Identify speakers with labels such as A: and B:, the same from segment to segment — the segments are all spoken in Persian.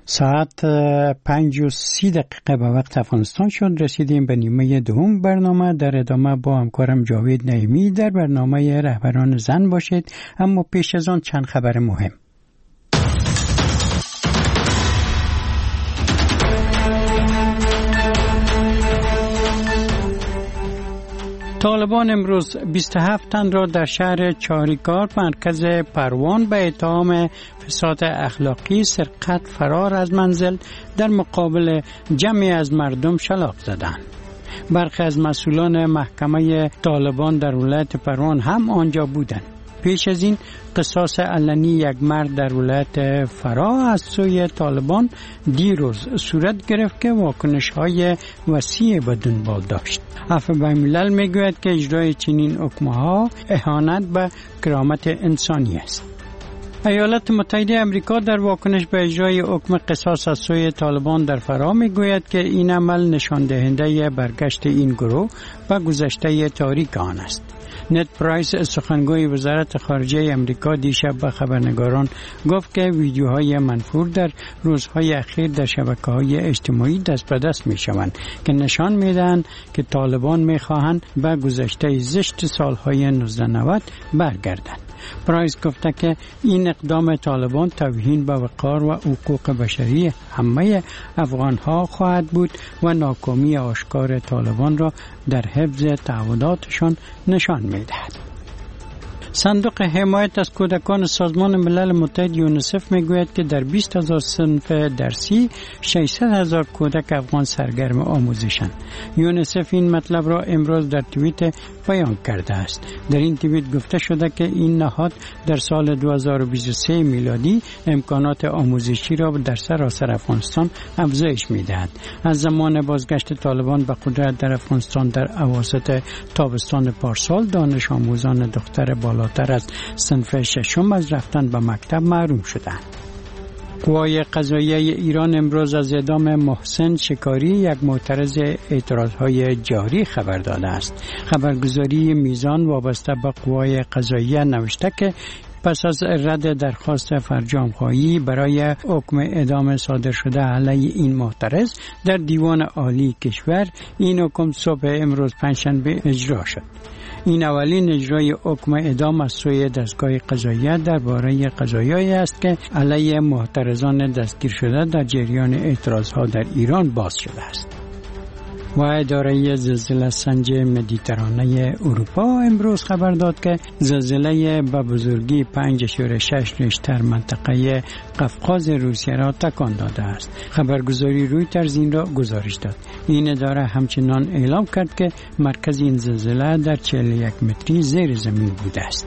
A: ساعت 5:30 به وقت افغانستان شد. رسیدیم به نیمه دوم برنامه. در ادامه با همکارم جاوید نعیمی در برنامه رهبران زن باشید، اما پیش از آن چند خبر مهم. طالبان امروز 27 تن را در شهر چاریکار مرکز پروان به اتهام فساد اخلاقی، سرقت، فرار از منزل در مقابل جمعی از مردم شلاق زدند. برخی از مسئولان محکمه طالبان در ولایت پروان هم آنجا بودند. پیش از این قصاص علنی یک مرد در ولایت فرا از سوی طالبان دیروز صورت گرفت که واکنش‌های وسیع به دنبال داشت. عفو بین‌الملل میگوید که اجرای چنین حکم‌ها اهانت به کرامت انسانی است. ایالات متحده آمریکا در واکنش به اجرای حکم قصاص از سوی طالبان در فرا میگوید که این عمل نشان دهنده برگشت این گروه و گذشته تاریک آن است. نت پرایس، سخنگوی وزارت خارجه آمریکا، دیشب به خبرنگاران گفت که ویدیوهای منفور در روزهای اخیر در شبکه‌های اجتماعی دست به دست می‌شوند که نشان می‌دهند که طالبان می‌خواهند به گذشته زشت سالهای 1990 برگردند. پرایس گفته که این اقدام طالبان توهین به وقار و حقوق بشری همه افغان‌ها خواهد بود و ناکامی آشکار طالبان را در حفظ تعهداتشان نشان می‌دهد. صندوق حمایت از کودکان سازمان ملل متحد یونیسف میگوید که در 20,000 صنف درسی 600,000 کودک افغان سرگرم آموزشند. یونیسف این مطلب را امروز در توییت بیان کرده است. در این توییت گفته شده که این نهاد در سال 2023 میلادی امکانات آموزشی را در سراسر افغانستان افزایش میدهد. از زمان بازگشت طالبان به قدرت در افغانستان در اواسط تابستان پارسال، دانش آموزان دختر بالاتر از صنف ششم از رفتن به مکتب محروم شدند. قوای قضاییه ایران امروز از اعدام محسن شکاری، یک معترض اعتراضهای جاری، خبر داده است. خبرگزاری میزان وابسته به قوای قضاییه نوشته که پس از رد درخواست فرجام‌خواهی برای حکم اعدام صادر شده علیه این معترض در دیوان عالی کشور، این حکم صبح امروز پنجشنبه اجرا شد. این اولین اجرای حکم اعدام از سوی دستگاه قضاییه درباره قضایایی است که علیه معترضان دستگیر شده در جریان اعتراضها در ایران باز شده است. و اداره زلزله سنج مدیترانه اروپا امروز خبر داد که زلزله به بزرگی 5.6 ریشتر منطقه قفقاز روسیه را تکان داده است. خبرگزاری رویترز این را گزارش داد. این اداره همچنان اعلام کرد که مرکز این زلزله در 41 متری زیر زمین بوده است.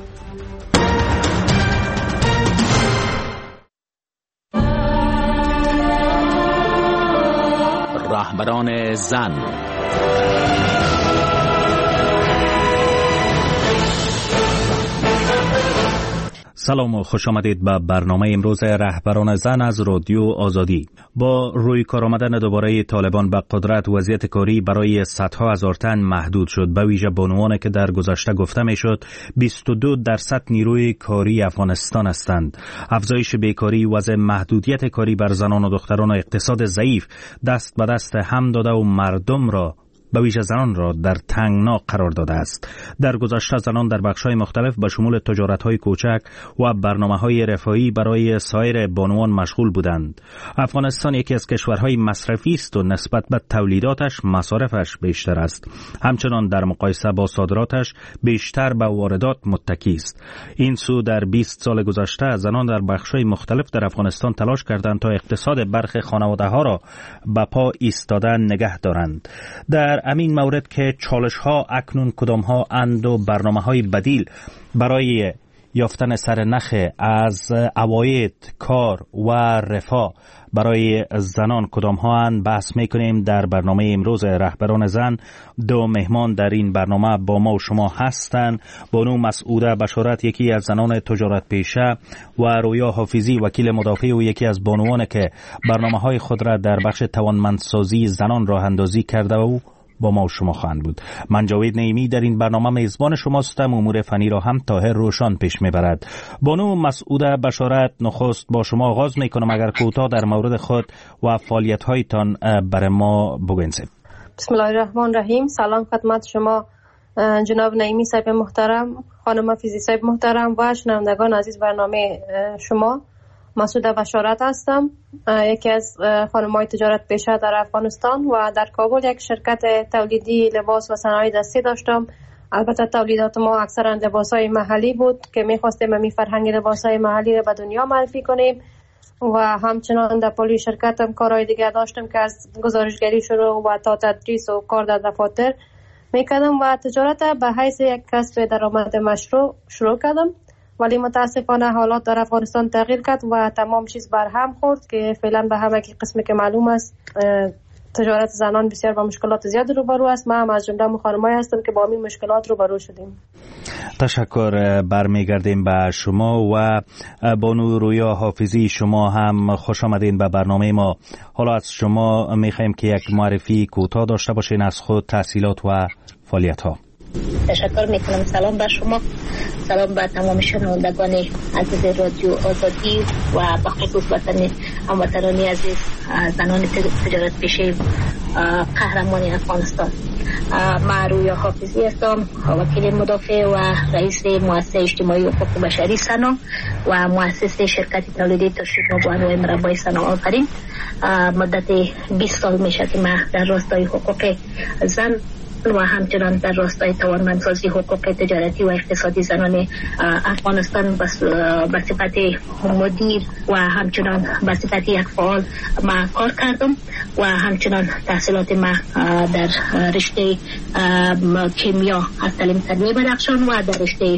B: رهبران زن. سلام و خوش آمدید به برنامه امروز رهبران زن از رادیو آزادی. با روی کار آمدن دوباره طالبان به قدرت، وضعیت کاری برای صدها هزار تن محدود شد. به ویژه بانوانی که در گذشته گفته میشد 22% نیروی کاری افغانستان هستند. افزایش بیکاری، وضع محدودیت کاری بر زنان و دختران و اقتصاد ضعیف دست به دست هم داده و مردم را، به ویژه زنان را، در تنگنا قرار داده است. در گذشته زنان در بخش‌های مختلف به شمول تجارت‌های کوچک و برنامه‌های رفاهی برای سایر بانوان مشغول بودند. افغانستان یکی از کشورهای مصرفی است و نسبت به تولیداتش مصارفش بیشتر است. همچنان در مقایسه با صادراتش بیشتر به واردات متکی است. این سو در 20 سال گذشته زنان در بخش‌های مختلف در افغانستان تلاش کردند تا اقتصاد برخی خانواده‌ها را به پا ایستاده نگه دارند. در همین مورد که چالش ها اکنون کدام ها اند و برنامه های بدیل برای یافتن سرنخ از عواید، کار و رفاه برای زنان کدام ها اند بحث میکنیم در برنامه امروز رهبران زن. دو مهمان در این برنامه با ما و شما هستند. بانو مسعوده بشارت، یکی از زنان تجارت پیشه، و رویا حافظی، وکیل مدافع و یکی از بانوان که برنامه های خود را در بخش توانمندسازی زنان راه اندازی کرده و با ما و شما خواهند بود. من جاوید نعیمی در این برنامه میزبان شماستم. امور فنی را هم طاهر روشان پیش میبرد. بانو مسعود بشارت، نخست با شما آغاز میکنم. اگر کوتاه در مورد خود و فعالیت هایتان برای ما بگوین.
C: بسم الله الرحمن الرحیم. سلام خدمت شما جناب نعیمی صاحب محترم، خانم فیزی صاحب محترم و شنوندگان عزیز. برنامه شما مسعود بشارت هستم، یکی از خانم‌های تجارت پیشه در افغانستان و در کابل یک شرکت تولیدی لباس و صنایع دستی داشتم. البته تولیدات ما اکثرا لباس‌های محلی بود که می‌خواستیم همین فرهنگ لباس‌های محلی رو به دنیا معرفی کنیم و همچنان در پلی شرکتم کارهای دیگر داشتم که از گزارشگری شروع و تا تدریس و کار در دفاتر میکردم و تجارت به حیث یک کسب درآمد مشروع شروع کردم. ولی متاسفانه حالات در افغانستان تغییر کرد و تمام چیز برهم خورد که فعلا به همه قسمی که معلوم است تجارت زنان بسیار با مشکلات زیاد روبرو است. من هم از جمله خانمایی هستم که با این مشکلات روبرو شدیم.
B: تشکر. برمیگردیم به شما و بانو رویا حافظی، شما هم خوش آمدین به برنامه ما. حالا از شما میخوایم که یک معرفی کوتاه داشته باشین از خود، تحصیلات و فعالیت ها.
D: تشکر میکنم. سلام بر شما، سلام بر تمام شنوندگان عزیز رادیو آزادی و به خصوص هموطنان عزیز زنان تجارت پیشه قهرمان افغانستان. من رویا حافظی هستم، وکیل مدافع و رئیس مؤسسه اجتماعی حقوق بشری سنا و مؤسس شرکت تولیدی تشریف و انواع مربای سنا آفرین. مدت 20 سال میشه که من در راستای حقوق زن و همچنان در راستای توانمندسازی حقوق تجارتی و اقتصادی زنان افغانستان به صفت مدیر و همچنان به صفت یک فعال ما کار کردم و همچنان تحصیلات ما در رشته کیمیا از تعلیم تربیه بدخشان و در رشته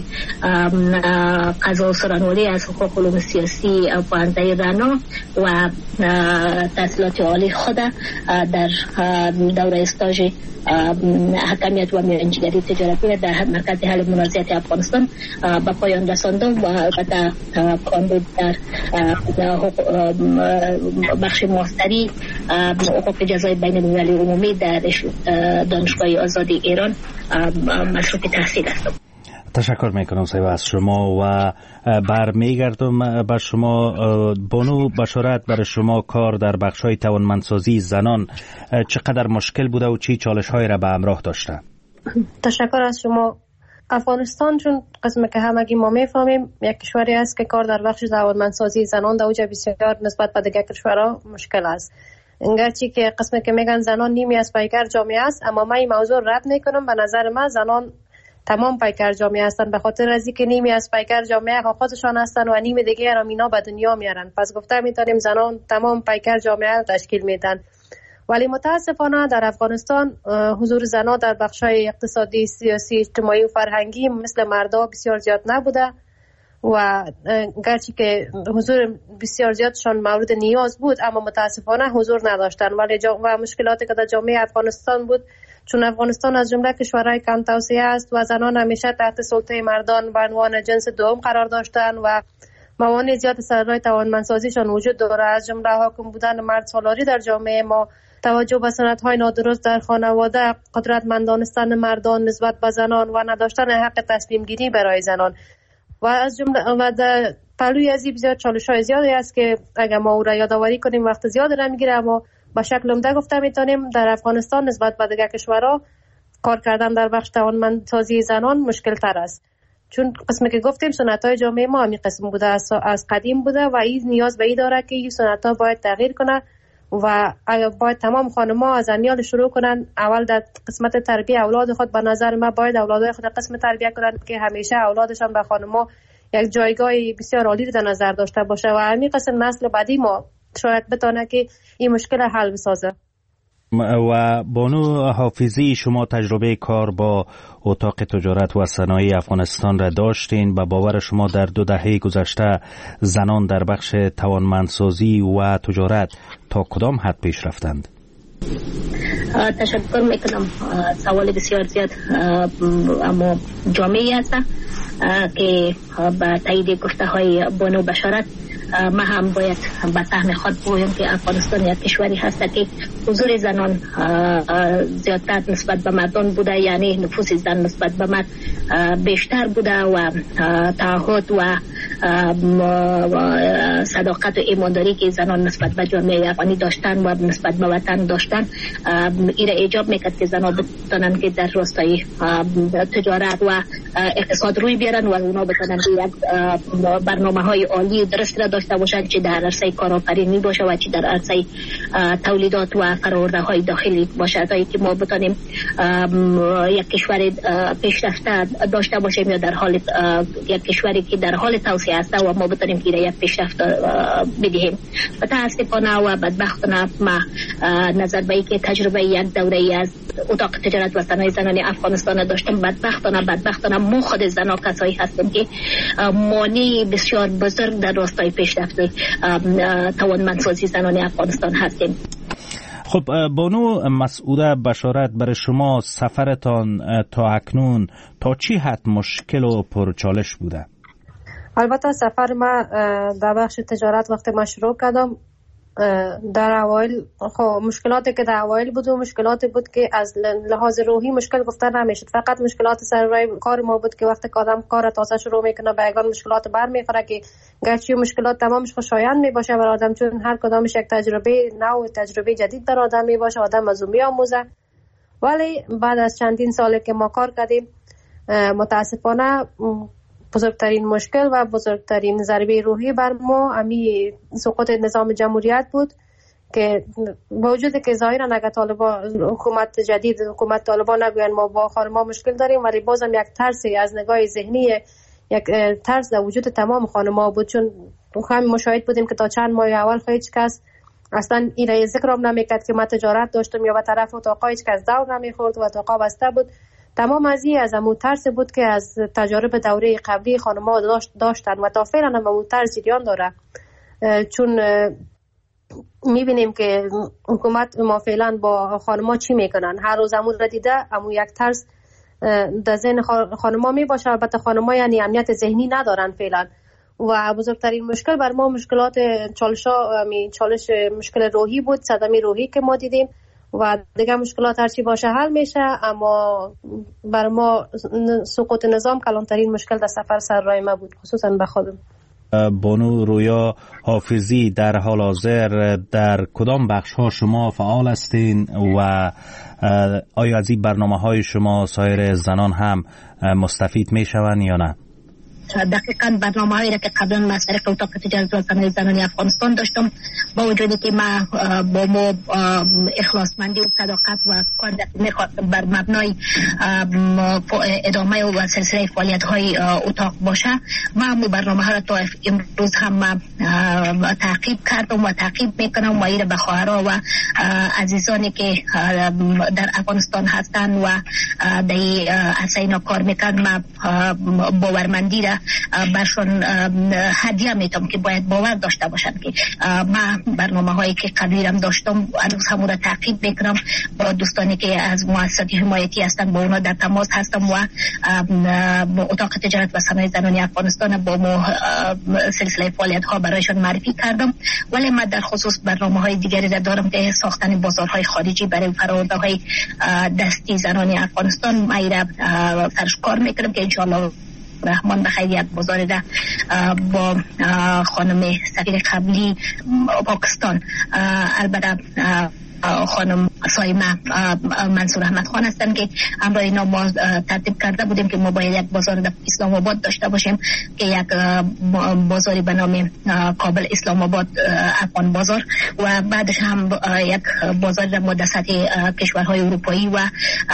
D: قضا و سخنوری از حقوق علوم سیاسی پوهنده رنا و تحصیلات عالی خود در دوره استاژ حکمیت و انجینری تجارتی در مرکز حل منازعات افغانستان به پایان رساندم و البته کاندید در بخش ماستری حقوق جزای بین المللی عمومی در دانشگاه آزادی ایران مصروف تحصیل هستم.
B: تشکر میکنم صاحب از شما و برمیگردم به شما. بانو بشارت، برای شما کار در بخش‌های توانمندسازی زنان چقدر مشکل بوده و چی چالش‌هایی را به همراه داشته؟
C: تشکر از شما. افغانستان چون قسمی که همگی ما میفهمیم یک کشوری است که کار در بخش توانمندسازی زنان در اوج بسیار نسبت به دیگر کشورها مشکل است. انگرچه که قسمی که میگن زنان نیمی از پیکر جامعه است، اما من این موضوع رد میکنم. به نظر من زنان تمام پیکر جامعه هستند، به خاطر از اینکه نیمی از پیکر جامعه خودشان هستند و نیم دیگه را مینا به دنیا میارن. پس گفته میتونیم زنان تمام پیکر جامعه را تشکیل میدن. ولی متاسفانه در افغانستان حضور زنان در بخش‌های اقتصادی، سیاسی، اجتماعی و فرهنگی مثل مردا بسیار زیاد نبوده و گرچه که حضور بسیار زیادشان مورد نیاز بود، اما متاسفانه حضور نداشتن. ولی و مشکلاتی که در جامعه افغانستان بود، چون افغانستان از جمله کشورهای کم توسعه است و زنان همیشه تحت سلطه مردان به عنوان جنس دوم قرار داشتند و موانع زیاد سرای توانمندسازیشان وجود داره. از جمله حاکم بودن مرد سالاری در جامعه ما، توجه به سنت‌های نادرست در خانواده، قدرتمندانستن مردان نسبت به زنان و نداشتن حق تصمیم گیری برای زنان و از جمله و در پلوی از این بسیار چالش‌های زیادی است که اگر ما او را یادآوری کنیم وقت زیادی نمیگیره، اما با شکل عمده گفته میتونیم در افغانستان نسبت به دیگر کشورها کار کردن در بخش توانمندسازی زنان مشکل تر است. چون قسمی که گفتیم سنت‌های جامعه ما همین قسم بوده، از قدیم بوده و این نیاز به این داره که این سنت‌ها باید تغییر کنه و باید تمام خانم‌ها از انیال شروع کنن. اول در قسمت تربیت اولاد خود به نظر من باید اولادای خود قسم تربیت کنن که همیشه اولادشان به خانم‌ها یک جایگاه بسیار عالی در نظر داشته باشه و همین قسم نسل بعدی ما شاید بتونه که این مشکل حل بسازه.
B: و بانو حافظی، شما تجربه کار با اتاق تجارت و صنایع افغانستان را داشتین. به باور شما در 2 دهه گذشته زنان در بخش توانمندسازی و تجارت تا کدام حد پیش رفتند؟
D: تشکر میکنم. سوال بسیار زیاد اما جامعی است که با تایید گفته های بانو بشارت ما هم باید به فهم خود بگویم که افغانستان یک کشوری هست که حضور زنان زیادتر نسبت به مردان بوده، یعنی نفوذ زن نسبت به مرد بیشتر بوده و تعهد و صداقت و ایمانداری که زنان نسبت به جامعه افغانی داشتن و نسبت به وطن داشتن ایره ایجاب میکرد که زنان بتونن که در راستای تجارت و اقتصاد روی بیارن و اونا بتونن یک برنامه های عالی درست را داشته باشن، چه در عرصه کارآفرینی باشه و چه در عرصه تولیدات و فرآورده های داخلی باشه، تا اینکه ما بتونیم یک کشور پیشرفته داشته باشیم یا در حال یک کشوری که در حال توسعه است و ما بتونیم که یک پیشرفت بدهیم. متاسفانه و بدبختانه ما نظر به اینکه تجربه یک دوره از اتاق تجارت و صنایع زنان افغانستان داشتیم، بدبختانه ما خود زنان کسایی هستیم که مانع بسیار بزرگ در راستای پیشرفت توانمندسازی زنان افغانستان هستیم.
B: خب بانو مسعوده بشارت، برای شما سفرتان تا اکنون تا چی حد مشکل و پرچالش بوده؟
C: البته سفر ما در بخش تجارت وقتی ما شروع کردم در اوایل مشکلاتی که در اوایل بود و مشکلاتی بود که از لحاظ روحی مشکل گفته نمیشد، فقط مشکلات سر راه کار ما بود که وقتی آدم کار تازه شروع میکنه به یگان مشکلات برمیخوره که گرچه مشکلات تمامش خوشایند میباشه برای آدم، چون هر کدامش یک تجربه نو، تجربه جدید در آدم میباشه، آدم از اون میآموزه. ولی بعد از چندین سالی که ما کار کردیم متاسفانه بزرگترین مشکل و بزرگترین ضربه روحی بر ما امی سقوط نظام جمهوریت بود که با وجود که ظاهرا اگر حکومت جدید حکومت طالبان نگوین ما با خانم‌ها مشکل داریم، ولی بازم یک ترسی از نگاه ذهنی، یک ترس در وجود تمام خانم‌ها بود، چون همین مشاهد بودیم که تا چند ماه اول هیچ کس اصلا این ذکرم نمیکرد که ما تجارت داشتم یا به طرف اتاقا هیچ کس دور نمیخورد و اتاقا بسته بود. تمام از همون ترس بود که از تجارب دوره قبلی خانم‌ها داشتن و تا فعلا هم همون ترس جریان داره، چون میبینیم که حکومت ما فعلا با خانم‌ها چی میکنن، هر روز همون را دیده همون یک ترس در ذهن خانم‌ها میباشه. البته خانم‌ها یعنی امنیت ذهنی ندارن فعلا و بزرگترین مشکل بر ما مشکلات چالش مشکل روحی بود، صدمه روحی که ما دیدیم و دیگه مشکلات هرچی باشه حل میشه، اما بر ما سقوط نظام کلانترین مشکل در سفر سر راه ما بود، خصوصا به خودم.
B: بانو رویا حافظی، در حال حاضر در کدام بخش ها شما فعال هستین و آیا از این برنامه های شما سایر زنان هم مستفید میشون یا نه؟
D: دقیقاً برنامه هایی را که قبلا ما از طریق اتاق تجارت و صنایع زنان افغانستان داشتم، با وجودی که ما با ما اخلاصمندی و صداقت و کار بر مبنای ادامه و سلسله فعالیت های اتاق باشه، ما برنامه ها را تا امروز هم تعقیب کردم و تعقیب میکنم و ایره به خواهرها و عزیزانی که در افغانستان هستند و در اینا کار میکنند، ما باورمندی را برشون هدیه میتونم که باید باور داشته باشن که ما برنامه هایی که قبلی هم داشتم هنوز همون را تعقیب میکنم. با دوستانی که از مؤسسات حمایتی هستن با اونا در تماس هستم و اتاق تجارت و صنایع زنان افغانستان با ما سلسله فعالیت ها برایشان معرفی کردم. ولی ما در خصوص برنامه های دیگری را دارم که ساختن بازارهای خارجی برای فرآورده های دستی زنان افغانستان ما ایره فرش کار میکنم که انشاءالله رحمان بخیر یک بازار ده با خانم سفیر قبلی پاکستان، البته خانم سایمه منصور احمد خان هستن که همراه اینا ما ترتیب کرده بودیم که ما باید یک بازار در اسلام آباد داشته باشیم که یک بازاری به نام کابل اسلام آباد افغان بازار و بعدش هم یک بازار در ما در سطح کشورهای اروپایی و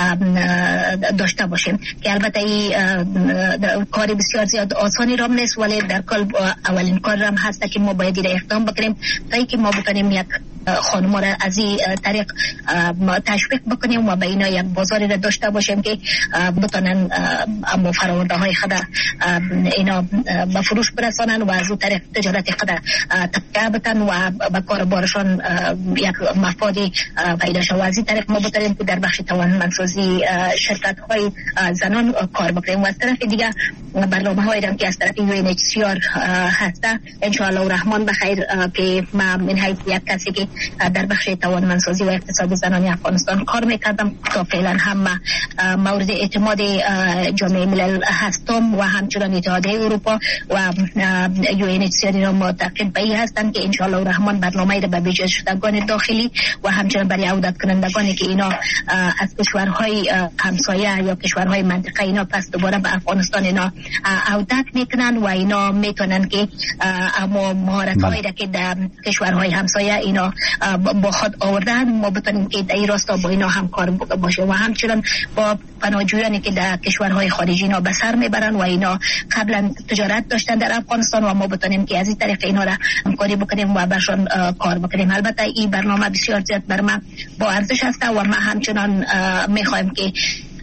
D: داشته باشیم که البته این کاری بسیار زیاد آسانی رام نیست، ولی در کل اولین کار رام هست که ما باید اقدام بکنیم تا اینکه ما بتونیم یک خانم‌ها را از این طریق تشویق بکنیم و به اینا یک بازاری را داشته باشیم که بتونن اما فرآورده‌های خود اینا به فروش برسانن و از اون طریق تجارت خود تقویت بکنن و به کاربارشان یک مفاد پیدا شود. از این طریق ما بتونیم که در بخش توانمندسازی شرکت‌های زنان کار بکنیم. و از طرف دیگه برنامه‌هایی که از طرف UNHCR هسته ان شاء الله الرحمن بخیر که ما من حیث یک کسی که در بخش توانمندسازی و اقتصاد زنان افغانستان کار میکردم تا فعلا هم مورد اعتماد جامعه ملل هستم و همچنان اتحادیه اروپا و UNHCR را معتقد به این هستند که ان شاء الله الرحمن برنامه‌ای را به ویژه شدگان داخلی و همچنان برای عودت کنندگانی که اینا از کشورهای همسایه یا کشورهای منطقه اینا پس دوباره به افغانستان اینا عودت میکنن و اینا میتونن که اما مهارت‌هایی را که در کشورهای همسایه اینا با خود آوردن ما بتونیم که در این راستا با اینا همکار باشه و همچنان با پناهجویانی که در کشورهای خارجی اینا به سر میبرن و اینا قبلا تجارت داشتن در افغانستان و ما بتونیم که از این طریق اینا را همکاری بکنیم و برشان کار بکنیم. البته این برنامه بسیار زیاد بر من با ارزش است و ما همچنان میخوایم که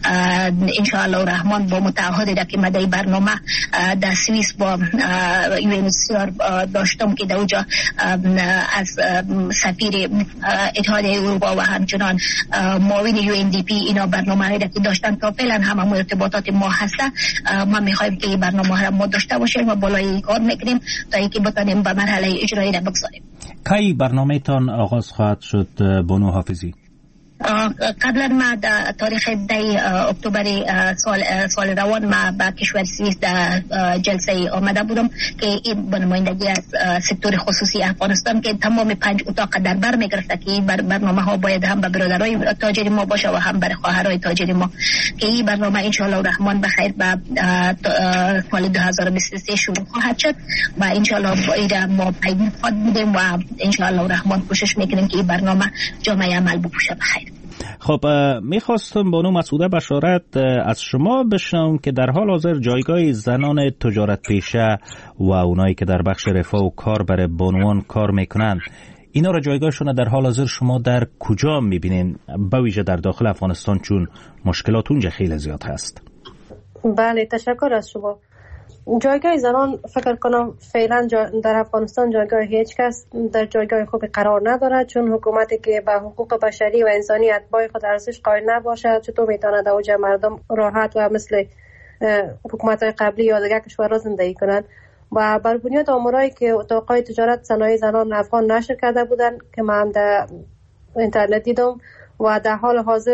D: ان شاء الله الرحمن با متعهد که مدعی برنامه در سوئیس با UNHCR داشتم که در اونجا از سفیر اتحادیه اروپا و همچنان معاون UNDP اینا برنامه را که داشتن تا فعلا همه ارتباطات ما هسته. ما میخوایم که این برنامه را ما داشته باشیم و بالای کار میکنیم تا اینکه بتونیم به مرحله اجرایی را بگذاریم.
B: کی برنامه تان آغاز خواهد شد بانو حافظی؟
D: قبلا ما در تاریخ 10 اکتبر سال روان ما به کشور سوئیس در جلسه آمده بودم که این به نمایندگی از سکتور خصوصی افغانستان که تمام 5 اتاق در بر میگرفته که این برنامه ها باید هم به برادرای تاجر ما باشه و هم برای خواهرای تاجر ما که این برنامه ان شاء الله الرحمن بخیر به سال 2023 شروع خواهد شد و ان شاء الله با این ما پیگیر خود بودیم و ان شاء الله الرحمن کوشش میکنیم که این برنامه جامعه عمل بپوشه. بخیر.
B: خب میخواستم بانو مسعوده بشارت از شما بشنوم که در حال حاضر جایگاه زنان تجارت پیشه و اونایی که در بخش رفاه و کار برای بانوان کار میکنن اینا را جایگاهشون در حال حاضر شما در کجا میبینین به ویژه در داخل افغانستان چون مشکلات اونجا خیلی زیاد هست؟
C: بله تشکر از شما. جایگاه زنان فکر کنم فعلا در افغانستان جایگاه هیچ کس در جایگاه خوب قرار ندارد چون حکومتی که به حقوق بشری و انسانیت با خود ارزش قائل نباشد چطور میتونه در اوج مردم راحت و مثل حکومت‌های قبلی یا دیگر کشورها زندگی کنند و بر بنیاد آمارایی که اتاق‌های تجارت صنایع زنان افغان نشر کرده بودند که من در اینترنت دیدم و در حال حاضر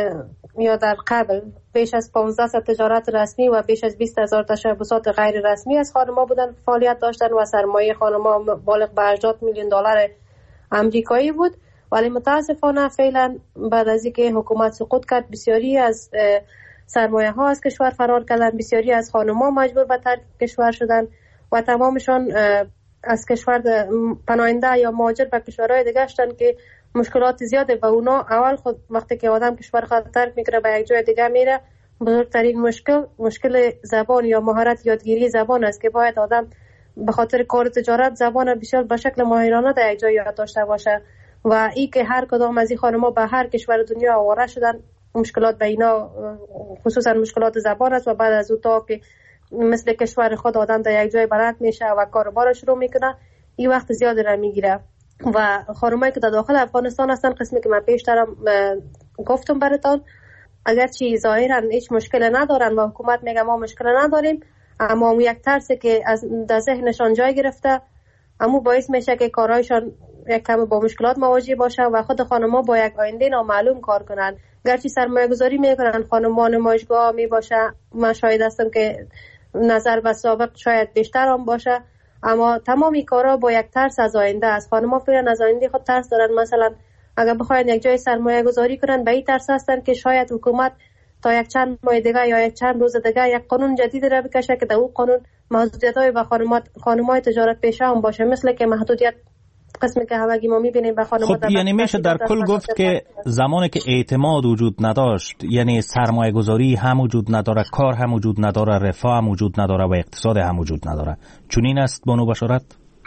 C: یا در قبل بیش از 1500 تجارت رسمی و بیش از 20000 تشبثات غیر رسمی از خانم‌ها بودن فعالیت داشتن و سرمایه خانم‌ها بالغ به 80 میلیون دلار آمریکایی بود. ولی متاسفانه فعلا بعد از اینکه حکومت سقوط کرد بسیاری از سرمایه ها از کشور فرار کردن، بسیاری از خانم‌ها مجبور به ترک کشور شدن و تمامشان از کشور پناهنده یا مهاجر به کشورهای دیگه شدن که مشکلات زیاده و اونا اول خود وقتی که آدم کشور خود ترک میکنه به یک جای دیگه میره بزرگترین مشکل زبان یا مهارت یادگیری زبان است که باید آدم به خاطر کار تجارت زبان بسیار به شکل ماهرانه در یک جای یاد داشته باشه و این که هر کدام از این خانم‌ها به هر کشور دنیا آواره شدن مشکلات به اینا خصوصا مشکلات زبان است و بعد از اون تا که مثل کشور خود آدم در یک جای بلند میشه و کاروبار شروع میکنه این وقت زیاد را میگیره و خانمایی که در داخل افغانستان هستن قسمی که من پیشترم گفتم براتون اگرچه ظاهرا هیچ مشکل ندارن و حکومت میگه ما مشکل نداریم اما اون یک ترسی که از در ذهنشان جای گرفته اما باعث میشه که کارهایشان یک کم با مشکلات مواجه باشه و خود خانم‌ها با یک آینده نامعلوم کار کنن. گرچه سرمایه گذاری میکنن خانمان نمایشگاه می باشه من شاید هستم که نظر به سابق شاید بیشتر هم باشه اما تمامی کارها با یک ترس از آینده است. خانم‌ها فعلا از آینده خود ترس دارن. مثلا اگر بخواید یک جای سرمایه گذاری کنن به این ترس هستن که شاید حکومت تا یک چند ماه دیگه یا یک چند روز دیگه یک قانون جدید را بکشه که در اون قانون محدودیت‌های به خانم‌های تجارت پیشه هم باشه مثل که محدودیت قسمی که همگی ما می‌بینیم به خانم‌ها.
B: خب یعنی میشه در کل گفت که زمانی که اعتماد وجود نداشت یعنی سرمایه گذاری هم وجود نداره، کار هم وجود نداره، رفاه هم وجود نداره و اقتصاد هم وجود نداره. چون این است بانو بشارت؟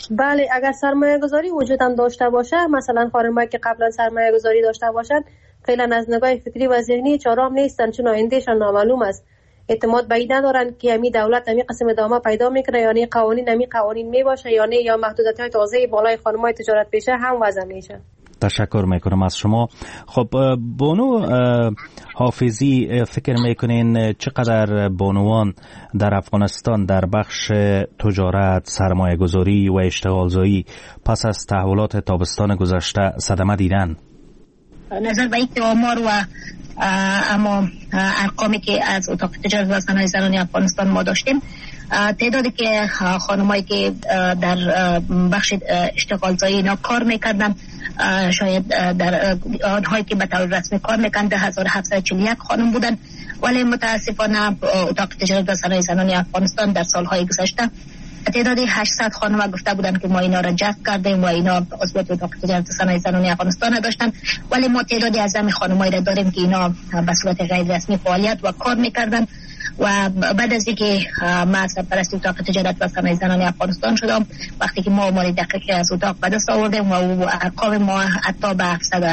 C: بله، اگر سرمایه گذاری وجود هم داشته باشه، مثلا خانمایی که قبلا سرمایه گذاری داشته باشند فعلا از نگاه فکری و ذهنی چارام نیستن، چون آیندهشان نامعلوم است. اعتماد به این ندارن که همی دولت همی قسم ادامه پیدا میکنه یا نه قوانین همی قوانین میباشه یا نه، یا محدودیت‌های تازه بالای خانم‌های تجارت پیشه هم وضع میشه.
B: تشکر میکنم از شما. خب بانو حافظی، فکر میکنین چقدر بانوان در افغانستان در بخش تجارت، سرمایه گذاری و اشتغالزایی پس از تحولات تابستان گذشته صدمه دیدن؟
D: نظر به این آمار و اما ارقامی که از اتاق تجارت و صنایع زنان افغانستان ما داشتیم، تعدادی که خانمایی که در بخش اشتغالزایی اینا کار میکردن، شاید در آنهایی که به طور رسمی کار میکردن 10741 خانم بودن، ولی متاسفانه اتاق تجارت و صنایع زنان افغانستان در سالهای گذشته تعدادی 800 خانم گفته بودن که ما اینا را جذب کردیم و اینا عضویت اتاق تجارت و صنایع زنان افغانستان داشتن، ولی ما تعدادی از همین خانمایی را داریم که اینا به صورت غیر رسمی فعالیت و کار میکردن. و بعد از اینکه ما سرپرست اتاق تجارت و صنایع زنان افغانستان شدم، وقتی که ما آمار دقیقی از اتاق به دست آوردیم و ارقام ما حتی به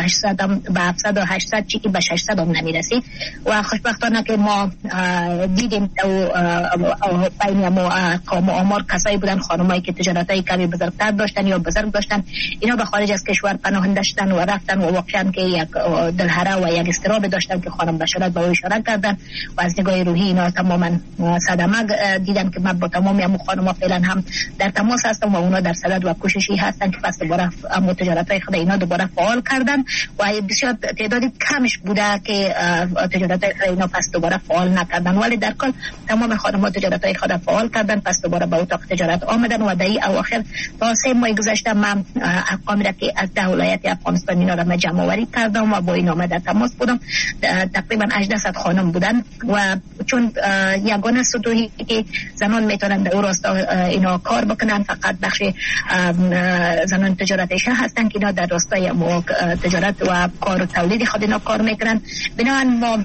D: 700 چی که به 600 هم نمیرسید و خوشبختانه که ما دیدیم بین ما آمار کسایی بودن، خانمایی که تجارتای کمی بزرگتر داشتن یا بزرگ داشتن، اینا به خارج از کشور پناهنده شدن و رفتن و واقعا که یک دلهره و یک استراب داشتن که خانم بشارت به او اشاره کردن و از نگاه روحی اینا تماما صدمه دیدن که من با تمامی همون خانم‌ها فعلا هم در تماس هستم و اونا در صدد و کوششی هستن که پس دوباره همون تجارت‌های خود اینا دوباره فعال کردن و بسیار تعدادی کمش بوده که تجارت‌های خود اینا پس دوباره فعال نکردن، ولی در کل تمام خانم‌ها تجارت‌های خود فعال کردن، پس دوباره به اتاق تجارت آمدن و در این اواخر تا 3 ماه گذشته من ارقامی را که از 10 ولایت افغانستان اینا را جمع آوری کردم و با اینا در تماس بودم. تقریبا 800 خانم بودن و چون یگانه سطوحی که زنان میتونن در راستا اینا کار بکنن فقط بخش زنان تجارت شهر هستن که اینا در راستای تجارت و کار و تولید خود اینا کار میکنن. بنابراین ما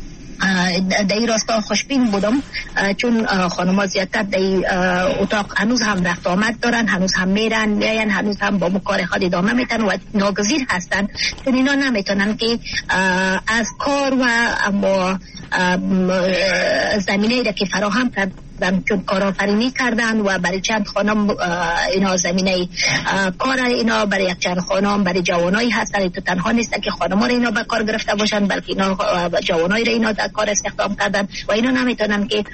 D: در این راستا خوشبین بودم چون خانم‌ها زیادتر در این اتاق هنوز هم رفت آمد دارن، هنوز هم میرن، هنوز هم با کار خود ادامه میتن و ناگزیر هستن، چون اینا نمیتونن که از کار و اما زمینه را که فراهم کردن چون کارآفرینی کردن و برای چند خانم اینا زمینه کار اینا برای یک چند خانم برای جوانایی هستن، تو تنها نیستن که خانم‌ها را اینا به کار گرفته باشن بلکه اینا جوانایی را اینا در کار استخدام کردن و اینا نمیتونن که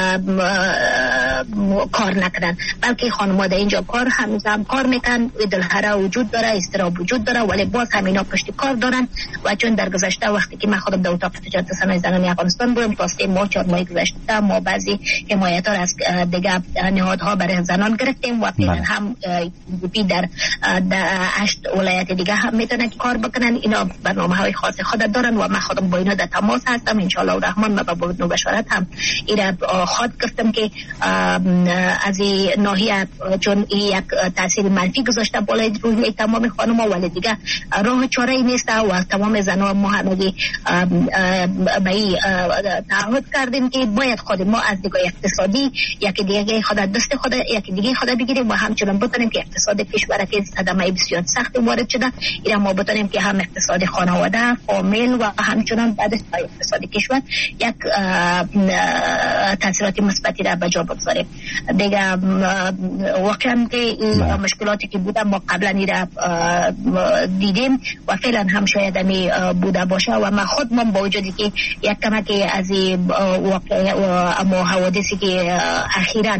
D: کار نکنن، بلکه خانم‌ها در اینجا کار هنوز هم کار میکنن، دلهره وجود داره، استراب وجود داره، ولی باز هم اینا پشت کار دارن و چون در گذشته وقتی که من خودم در اتاق تجارت صنایع زنان افغانستان بودم تا 3 ماه 4 ماه گذشته ما بعضی حمایت از دیگه نهادها برای زنان گرفتیم و فعلا هم در 8 ولایت دیگه هم میتونن کار بکنن. اینا برنامه‌های خاص خود دارن و من خودم با اینا در تماس هستم. ان شاء الله الرحمن من با نو بشارت هم اینا خود گفتم که از این ناحیه چون یک تاثیر منفی گذاشته بالای روی تمام خانم‌ها، ولی دیگه راه چاره‌ای نیست و تمام زنان ما همگی به این تعهد کردیم که باید خود ما از نگاه اقتصادی یکی دیگه خود دست خود یکی دیگه خود بگیریم و همچنان بتونیم که اقتصاد کشور که صدمه بسیار سخت وارد شده اینا ما بتونیم که هم اقتصاد خانواده فامیل و همچنان بعد اقتصاد کشور یک تاثیرات مثبتی را به جا بگذاریم. دیگه واقعا که مشکلاتی که بوده ما قبلا اینا دیدیم و فعلا هم شاید همی بوده باشه و ما خود من با وجودی که یک کمکی از واقع اما حوادثی که اخیراً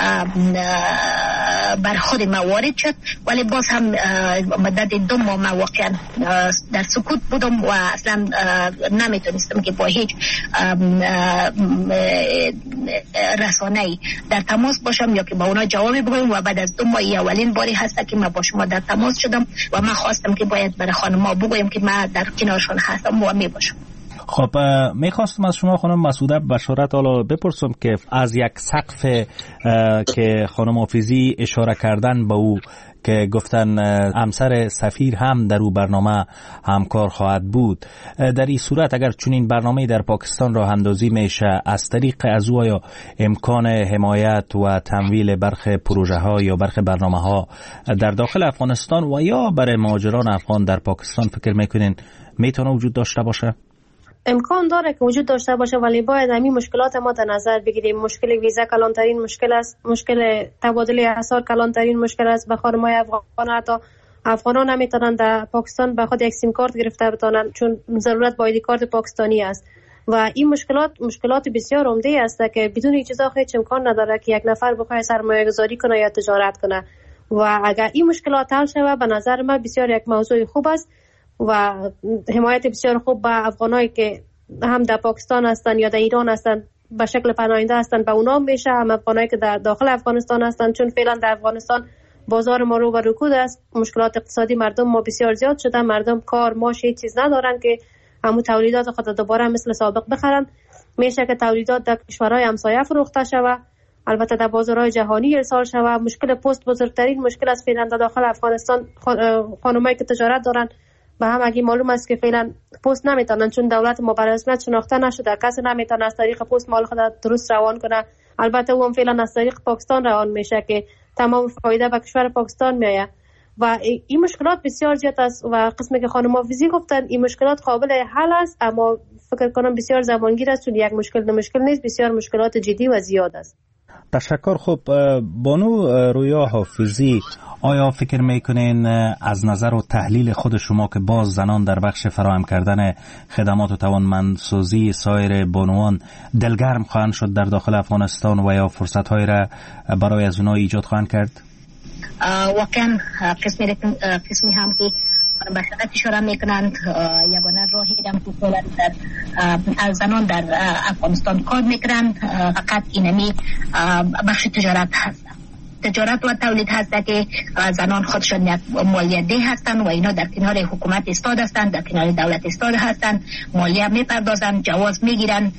D: بر خود ما وارد شد، ولی باز هم مدت 2 ماه ما واقعا در سکوت بودم و اصلا نمیتونستم که با هیچ رسانه‌ای در تماس باشم یا که با اونا جوابی بگویم و بعد از 2 ماه اولین باری هست که ما با شما در تماس شدم و من خواستم که باید برای خانم‌ها بگویم که من در کنارشون هستم و میباشم.
B: خب میخواستم از شما خانم مسعوده بشارت حالا بپرسم که از یک سقف که خانم حافظی اشاره کردن به او که گفتن همسر سفیر هم در او برنامه همکار خواهد بود. در این صورت اگر چنین برنامه‌ای در پاکستان راه اندازی میشه، از طریق از او یا امکان حمایت و تمویل برخی پروژه ها یا برخی برنامه ها در داخل افغانستان و یا برای مهاجران افغان در پاکستان فکر میکنین میتونه وجود داشته باشه؟
C: امکان داره که وجود داشته باشه، ولی باید همین مشکلات ما در نظر بگیریم. مشکل ویزا کلانترین مشکل است، مشکل تبادل اسعار کلانترین مشکل است. به خانم‌های افغان حتی افغانان نمیتونن در پاکستان به خود یک سیم کارت گرفته بتونن، چون ضرورت با آیدی کارت پاکستانی است. و این مشکلات بسیار عمده است که بدون این چیزا هیچ امکان نداره که یک نفر بخواد سرمایه گذاری کنه یا تجارت کنه. و اگر این مشکلات حل شود، به نظر من بسیار یک موضوع خوب است و حمایت بسیار خوب به افغانایی که هم در پاکستان هستن یا در ایران هستن به شکل پناهنده هستن به اونا میشه، هم افغانایی که در داخل افغانستان هستن، چون فعلا در افغانستان بازار ما رو به رکود است. مشکلات اقتصادی مردم ما بسیار زیاد شده، مردم کار معاش هیچ چیز ندارن که همون تولیدات خود دوباره مثل سابق بخرن. میشه که تولیدات در کشورهای همسایه فروخته شود، البته در بازارهای جهانی ارسال شود. مشکل پست بزرگترین مشکل است فعلا در داخل افغانستان. خانمایی که تجارت دارن به هم اگه معلوم است که فعلا پست نمیتونن، چون دولت ما به رسمیت شناخته نشده، کسی نمیتونه از طریق پست مال خود درست روان کنه. البته او هم فعلا از طریق پاکستان روان میشه که تمام فایده به کشور پاکستان میایه و این مشکلات بسیار زیاد است. و قسمی که خانم حافظی گفتن این مشکلات قابل حل است، اما فکر کنم بسیار زمانگیر است، چون یک مشکل نیست، بسیار مشکلات جدی و زیاد است.
B: تشکر. خوب بانو رویا حافظی، آیا فکر میکنین از نظر و تحلیل خود شما که باز زنان در بخش فراهم کردن خدمات و توانمندسازی سایر بانوان دلگرم خواهند شد در داخل افغانستان و یا فرصت‌هایی را برای از اونها ایجاد خواهند کرد؟
D: واقعا قسمی هم که بشرت اشاره میکنند یگانه راهی هم که فعلا از زنان در افغانستان کار میکنند فقط اینمی بخش تجارت هست. تجارت و تولید هست که زنان خودشان یک مالیه ده هستند و اینا در کنار حکومت استاد هستند، در کنار دولت استاد هستند، مالیه میپردازند، جواز میگیرند،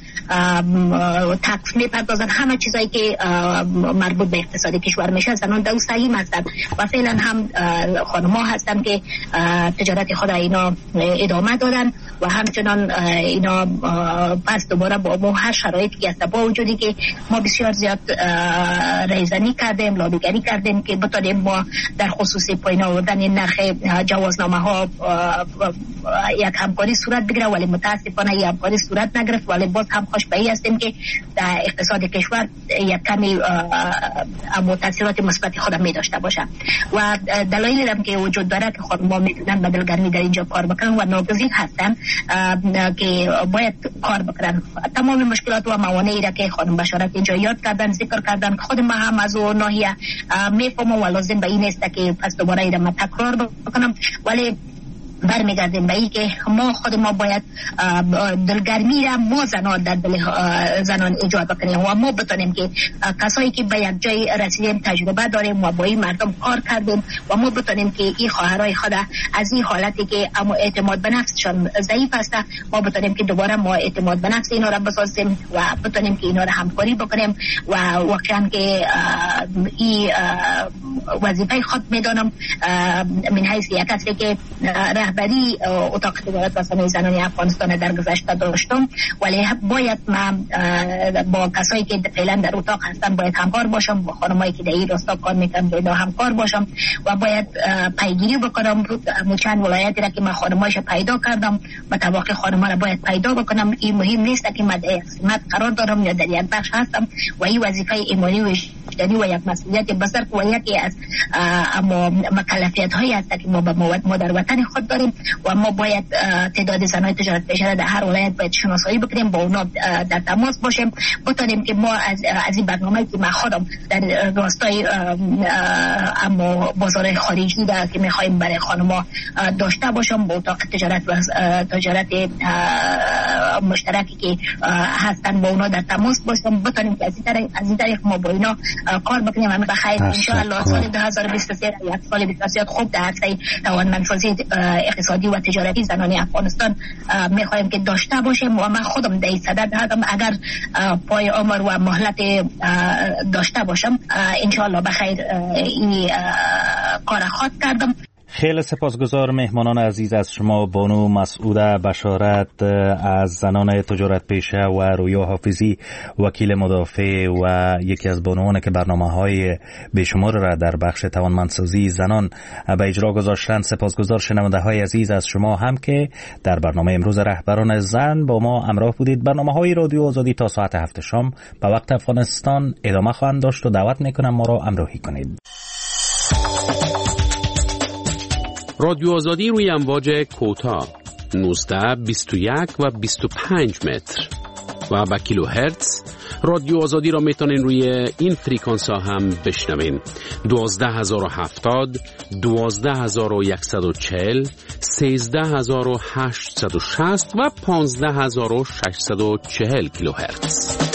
D: تکس میپردازند، همه چیزایی که مربوط به اقتصاد کشور میشه زنان در سعیم هستند و فعلا هم خانم‌ها هستند که تجارت خود اینا ادامه دادن و همچنان اینا پس دوباره با هر شرایطی که هست، با وجودی که ما بسیار زیاد رایزنی کردیم، لابیگری کردیم که بتونیم ما در خصوص پایین آوردن نرخ جوازنامه ها یک همکاری صورت بگیره، ولی متاسفانه یک همکاری صورت نگرفت. ولی باز هم خوشبختی هستیم که در اقتصاد کشور یک کمی تاثیرات مثبت خود می داشته باشه و دلایلی هم که وجود داره که خانم‌ها میتونن به دلگرمی در اینجا کار بکنن و ناگزیر هستن که باید کار بکنن. تمام مشکلات و موانعی را که خانم بشارت اینجا یاد کردن، ذکر کردن، خود ما هم از اون ناحیه میفهمم و لازم به این است که پس دوباره ایرم تکرار بکنم، ولی برمیگردیم به این که ما باید دلگرمی را ما زنان در دل زنان ایجاد بکنیم و ما بتونیم که کسایی که به یک جای رسیدیم تجربه داریم و با این مردم کار کردیم و ما بتونیم که این خواهرای خود از این حالتی که اما اعتماد به نفسشان ضعیف است، ما بتونیم که دوباره ما اعتماد به نفس اینا را بسازیم و بتونیم که اینا را همکاری بکنیم و واقعا که این وظیفه خود میدانم من حیث یک کسی که رهبری اتاق تجارت و صنایع زنان افغانستان در گذشته داشتم، ولی باید من با کسایی که فعلا در اتاق هستن باید همکار باشم، با خانمایی که در این راستا کار میکنن باید همکار باشم و باید پیگیری بکنم چند ولایتی را که من خانمایش پیدا کردم و طبق خانما را باید پیدا بکنم. این مهم نیست که من در قسمت قرار دارم یا در یک بخش هستم و این وظیفه ایمانی و وجدانی و یک مسئولیت بزرگ و یکی از مکلفیت هایی است که ما در وطن خود داریم و ما باید تعداد زنان تجارت پیشه در هر ولایت باید شناسایی بکنیم، با اونا در تماس باشیم، بتونیم که ما از این برنامه‌ای که من خودم در راستای اما بازار خارجی در که می‌خوایم برای خانم‌ها داشته باشم، با اتاق تجارت و تجارت مشترکی که هستن با اونا در تماس باشیم، بتونیم که از این طریق ما با اینا کار بکنیم. همین بخیر ان شاء الله سال 2023 یک سال بسیار خوب در عرصه توانمندسازی اقتصادی و تجارتی زنان افغانستان میخوایم که داشته باشیم و من خودم در این صدد هستم. اگر پای عمر و مهلت داشته باشم ان شاء الله بخیر این کار خود کردم.
B: خیلی سپاسگزار مهمانان عزیز از شما. بانو مسعوده بشارت از زنان تجارت پیشه و رویا حافظی وکیل مدافع و یکی از بانوان که برنامه‌های بیشمار را در بخش توانمندسازی زنان به اجرا گذاشتند. سپاسگزار شنونده‌های عزیز از شما هم که در برنامه امروز رهبران زن با ما همراه بودید. برنامه‌های رادیو آزادی تا ساعت 7 شام به وقت افغانستان ادامه خواهند داشت و دعوت می‌کنم ما را همراهی کنید.
E: رادیو آزادی روی امواج کوتاه 19 21 و 25 متر و با کیلو هرتز. رادیو آزادی را میتونین روی این فریکانس ها هم بشنوین. 12070 12140 13860 و 15640 کیلو هرتز.